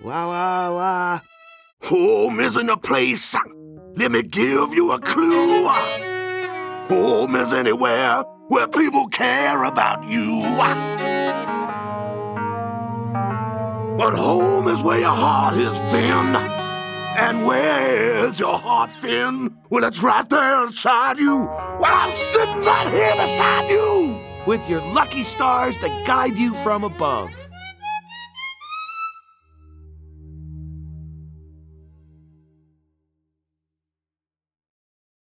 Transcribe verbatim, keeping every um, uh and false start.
Wah, wah, wah. Home isn't a place. Let me give you a clue. Home is anywhere where people care about you. But home is where your heart is, Finn. And where is your heart, Finn? Well, it's right there inside you. Well, I'm sitting right here beside you. With your lucky stars that guide you from above.